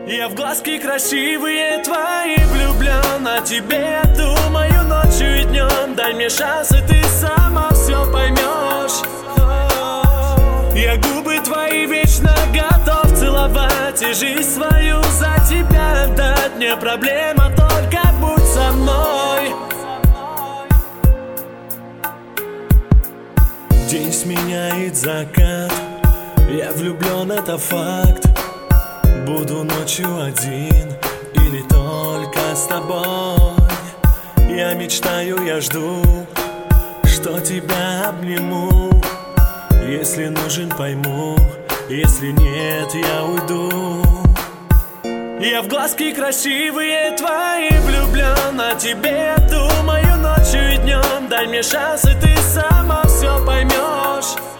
Я в глазки красивые твои влюблен, о тебе я думаю ночью и днем. Дай мне шанс, и ты сама все поймешь. Я губы твои вечно готов целовать и жизнь свою за тебя отдать. Не проблема, только будь со мной. День сменяет закат, я влюблен, это факт. Буду ночью один или только с тобой. Я мечтаю, я жду, что тебя обниму. Если нужен, пойму, если нет, я уйду. Я в глазки красивые твои влюблен, о тебе я думаю ночью и днем. Дай мне шанс, и ты сама все поймешь.